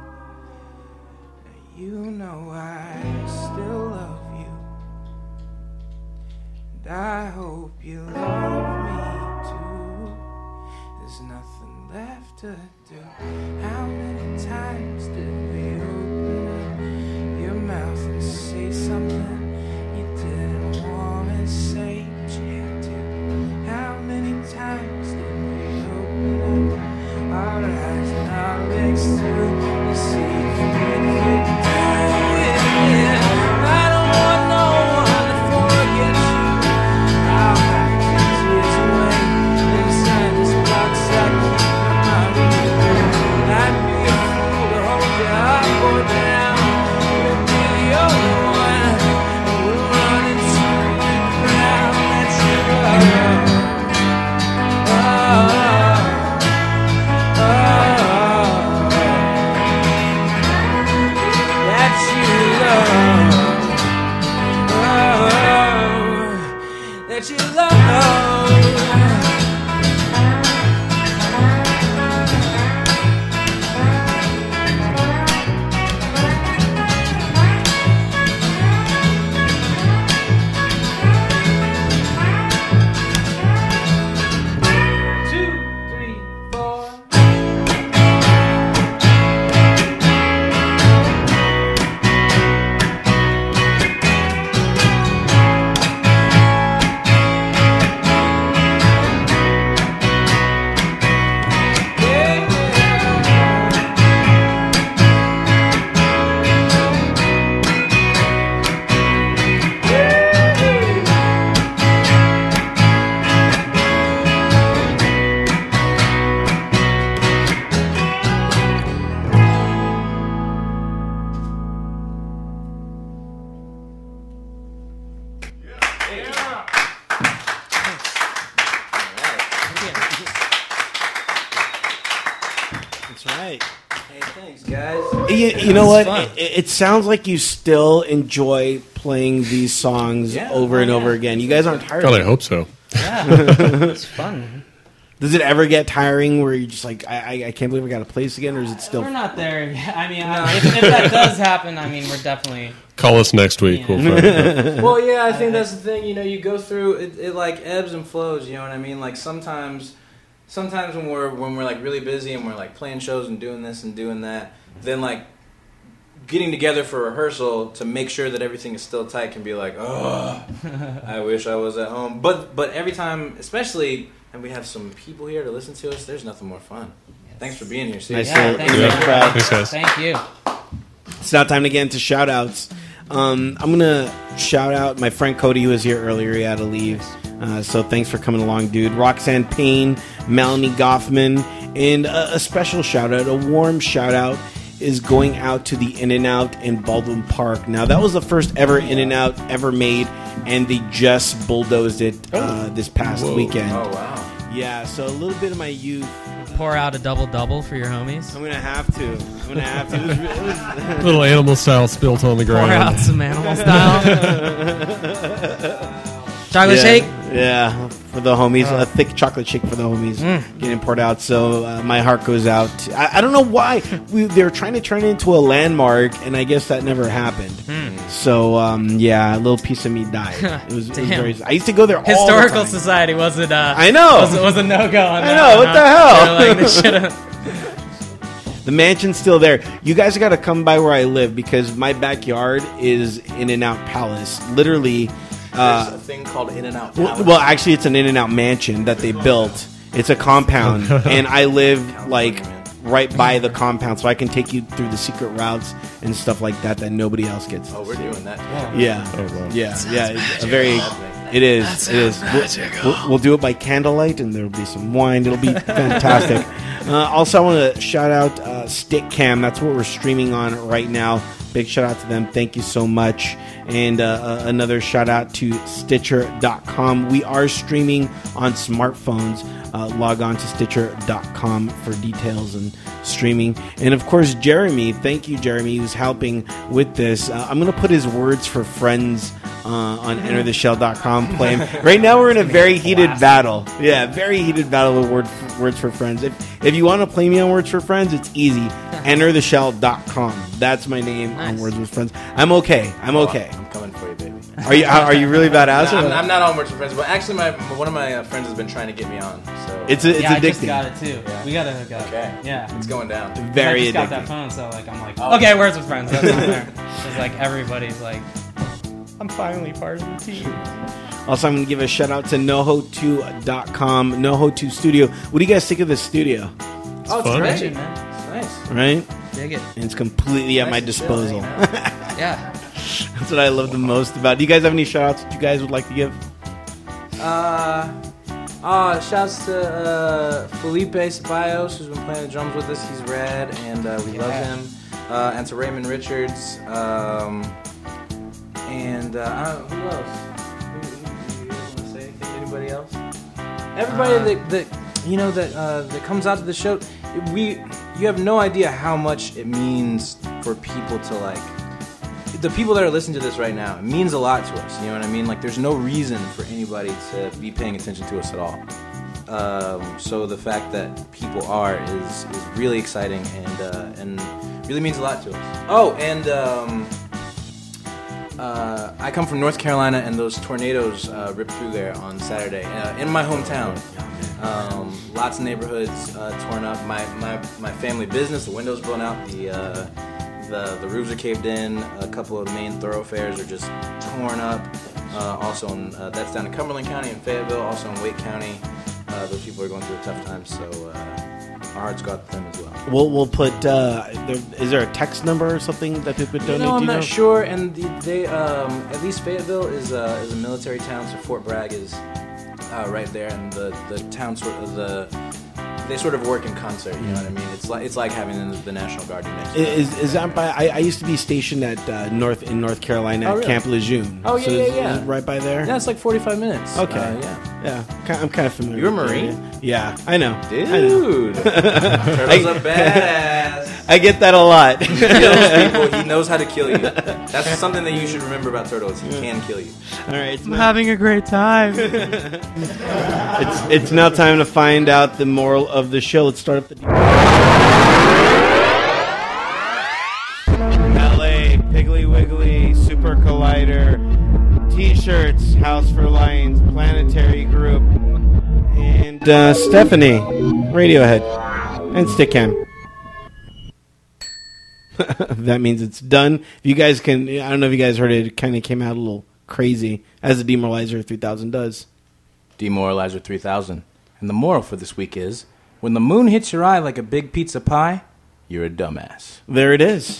You know I still love you, and I hope you love me too. There's nothing left to do. How many times did we open up your mouth and say something you didn't want to say, but you had to? How many times did we open up our eyes and our legs to to see if we could do it? I don't want no one to forget you. I'll have to tears away inside this box I keep in my room. I'd be a fool to hold you up or down. You'd be the only one who would run into the ground. That's your love. Oh, oh, that's your love. Oh, that's your love. Two, three, four. That's right. Hey, thanks, guys. You, you know what? fun. It, it sounds like you still enjoy playing these songs Yeah. over and Oh, over yeah. again. You guys aren't tired. God, of I it. hope so. Yeah, it's fun. Does it ever get tiring where you're just like, I, I, I can't believe I got to play this again, or is it still? We're not there. yet. I mean, I- if, if that does happen, I mean, we're definitely. Call us next week. Yeah. We'll find out. Well, yeah, I think that's the thing. You know, you go through it, it like ebbs and flows. You know what I mean? Like sometimes, sometimes when we're when we're like really busy and we're like playing shows and doing this and doing that, then like getting together for rehearsal to make sure that everything is still tight can be like, oh, I wish I was at home. But but every time, especially, and we have some people here to listen to us, there's nothing more fun. Thanks for being here, Steve. Nice Yeah, little- thanks, nice man. crowd. Thanks, guys. Thank you. It's now time to get into shout outs. Um, I'm going to shout out my friend Cody, who was here earlier. He had to leave. Uh, so thanks for coming along, dude. Roxanne Payne, Melanie Goffman, and a, a special shout out, a warm shout out is going out to the In-N-Out in Baldwin Park. Now, that was the first ever In-N-Out ever made, and they just bulldozed it uh, this past Whoa. weekend. Oh wow. Yeah, so a little bit of my youth. Pour out a double double for your homies. I'm going to have to. I'm going to have to. It was, it was, Little animal style spilt on the Pour out ground. some animal style. Chocolate yeah, shake. Yeah, for the homies. A thick chocolate shake for the homies getting poured out. So uh, my heart goes out. to- I, I don't know why. We, they were trying to turn it into a landmark, and I guess that never happened. So, um, yeah, a little piece of me died. It was, it was Damn. very. I used to go there all Historical the time. Society wasn't. Uh, I know. Was, was a no go on I that. know, one, what the huh? hell? They were like, they should've- The mansion's still there. You guys got to come by where I live because my backyard is In-N-Out Palace. Literally. There's Uh, a thing called In-N-Out Well, Palace. well, actually, it's an In-N-Out mansion that they built. It's a compound, and I live like right by the compound, so I can take you through the secret routes and stuff like that that nobody else gets. Oh, we're doing that. Yeah, Oh, wow. yeah, yeah. It's a very. It is. It is. We'll, we'll, we'll do it by candlelight, and there'll be some wine. It'll be fantastic. Uh, also, I want to shout out uh, Stickcam. That's what we're streaming on right now. Big shout out to them. Thank you so much. And uh, uh, another shout out to Stitcher dot com. We are streaming on smartphones. Uh, log on to Stitcher dot com for details and streaming. And of course, Jeremy. Thank you, Jeremy, who's helping with this. Uh, I'm going to put his Words for Friends uh, on enter the shell dot com. Play 'em. Right now, we're in a very heated battle. Yeah, very heated battle of word for, Words for Friends. If if you want to play me on Words for Friends, it's easy. enter the shell dot com. That's my name Nice. on Words with Friends. I'm okay. I'm okay. I'm coming for you, baby. Are you are you really badass? I'm, I'm not on Words for Friends, but actually, my one of my uh, friends has been trying to get me on. So It's a, it's yeah, addicting. I just got it too. We gotta hook up. okay. Yeah. It's going down. Very I just got addicting. that phone, so like I'm like, okay, Words with Friends. That's on there. It's like everybody's like, I'm finally part of the team. Also, I'm going to give a shout out to noho two dot com, noho two Studio. What do you guys think of the studio? Oh, it's fun. great. Imagine, man. It's nice. Right? Dig it. And it's completely at Nice my and chill, disposal. you know? Yeah. That's what I love the most about it. Do you guys have any shout outs that you guys would like to give? Uh, uh, shouts to uh, Felipe Ceballos, who's been playing the drums with us. He's rad, and uh, we love Yeah. him. Uh, and to Raymond Richards. Um, and uh, I don't, who else? Who, who, you want to say anything? Anybody else? Everybody Uh, that, that you know that uh, that comes out to the show. We you have no idea how much it means for people to like. The people that are listening to this right now, it means a lot to us. You know what I mean? Like, there's no reason for anybody to be paying attention to us at all. Um, so the fact that people are is, is really exciting and uh, and really means a lot to us. Oh, and um, uh, I come from North Carolina, and those tornadoes uh, ripped through there on Saturday uh, in my hometown. Um, lots of neighborhoods uh, torn up. My, my my family business, the windows blown out. The uh, The, the roofs are caved in. A couple of main thoroughfares are just torn up. Uh, also, in, uh, that's down in Cumberland County and Fayetteville. Also in Wake County, uh, those people are going through a tough time. So uh, our hearts go out to them as well. We'll, we'll put, uh, there, is there a text number or something that people could You donate know, I'm to? not know? sure. And the, they, um, at least Fayetteville is uh, is a military town, so Fort Bragg is uh, right there, and the the town sort of the. They sort of work in concert, you know what I mean? It's like it's like having the, the National Guard next to Is is that by? I, I used to be stationed at uh, North in North Carolina Oh, at really? Camp Lejeune. Oh, yeah, so yeah, is, yeah. is it right by there. Yeah, it's like forty-five minutes. Okay. Uh, yeah. Yeah, ki- I'm kind of familiar. You're a with the Marine? area. Yeah, I know. I know. Dude. Turtle's a badass. I get that a lot. He kills people. He knows how to kill you. That's something that you should remember about Turtle is he can kill you. All right, it's I'm now, having a great time. it's, it's now time to find out the moral of the show. Let's start up the. L A, Piggly Wiggly, Super Collider, T-shirts, House for Lions, Planetary Group, and uh, Stephanie, Radiohead, and Stickam. That means it's done. If you guys can, I don't know if you guys heard it, it kind of came out a little crazy, as the Demoralizer three thousand does. Demoralizer three thousand. And the moral for this week is, when the moon hits your eye like a big pizza pie, you're a dumbass. There it is.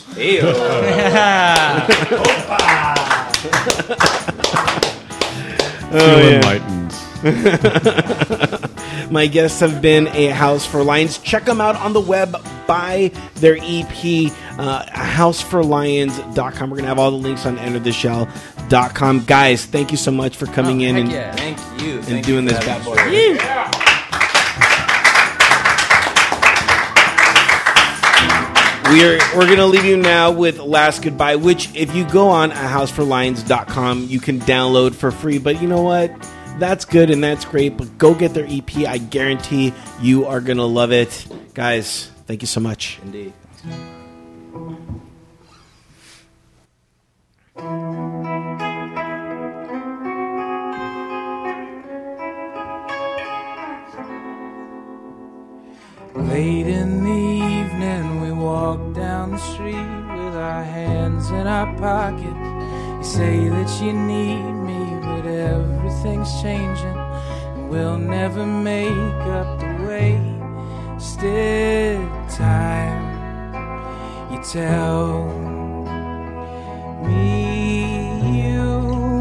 Feel Oh, yeah. enlightened. My guests have been a House for Lions. Check them out on the web. Buy their E P, uh, house for lions dot com. We're going to have all the links on enter the shell dot com. Guys, thank you so much for coming Oh, in heck and, yeah. Thank you. and Thank doing you this for bad having boy. us. We're we're gonna leave you now with Last Goodbye, which if you go on a house for lions dot com, you can download for free. But you know what? That's good and that's great. But go get their E P. I guarantee you are gonna love it, guys. Thank you so much. Indeed. Late in the evening, we walk down the street with our hands in our pockets. You say that you need me, but everything's changing, and we'll never make up the wasted time. You tell me you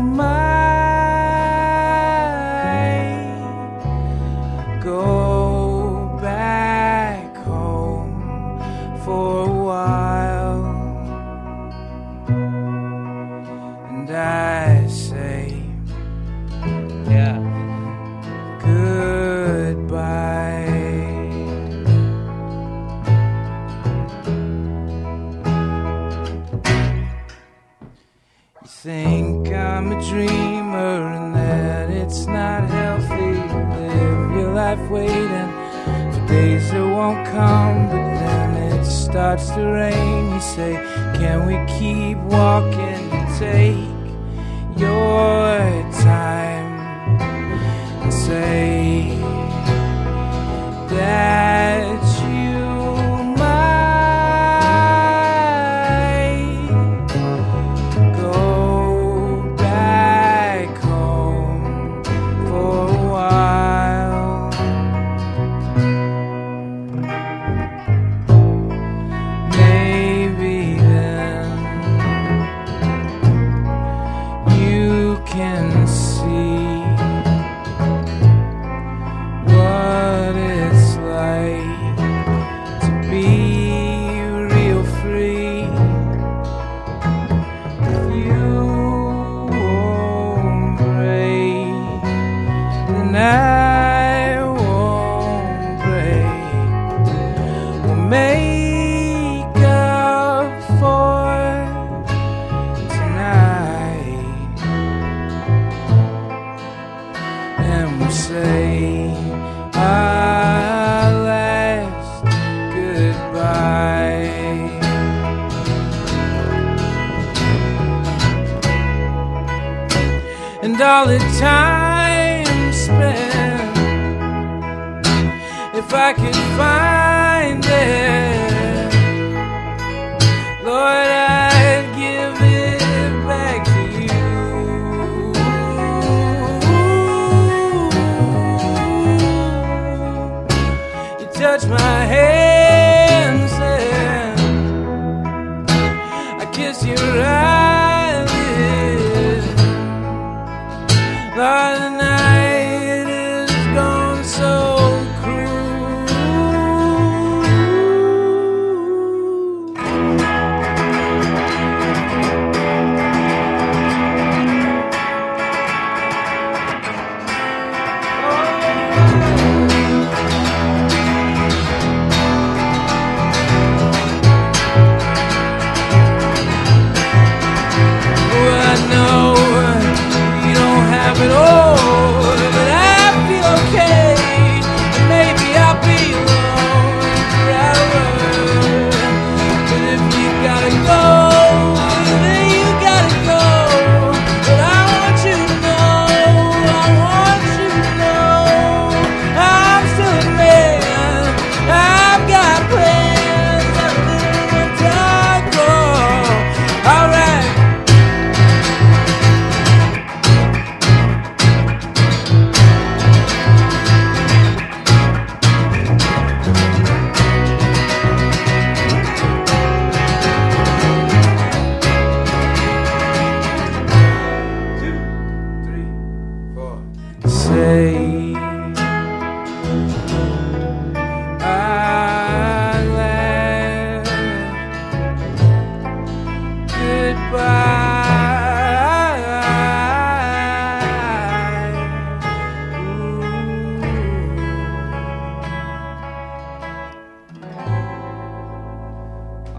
might go back home for a while, and I say Yeah. goodbye. You think I'm I'm a dreamer and that it's not healthy to live your life waiting for days that won't come. But then it starts to rain. You say, can we keep walking? Take your time and say that you might go back home for a while. Maybe then you can see what it's like to be real free. If you won't break, then I won't break. We'll make up for tonight, and we'll say our last goodbye. And all the time spent, if I could find it, Lord, I'd give it back to you. You touch my hands and I kiss your eyelids. Lord, the night is gone so cruel. Oh, I know you don't have it all, but I feel okay. And maybe I'll be alone forever. But if you gotta go, then you gotta go. But I want you to know, I want you to know, I'm still a man. I've got plans. I'm living dark. Alright. Say our last goodbye.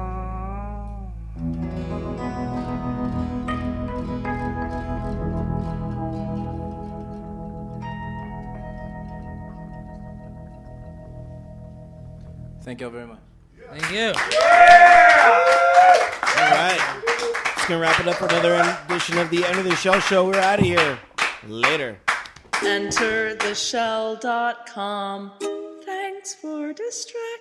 Thank you all very much. Thank you. All right. Just going to wrap it up for another edition of the Enter the Shell Show. We're out of here. Later. enter the shell dot com. Thanks for distracting.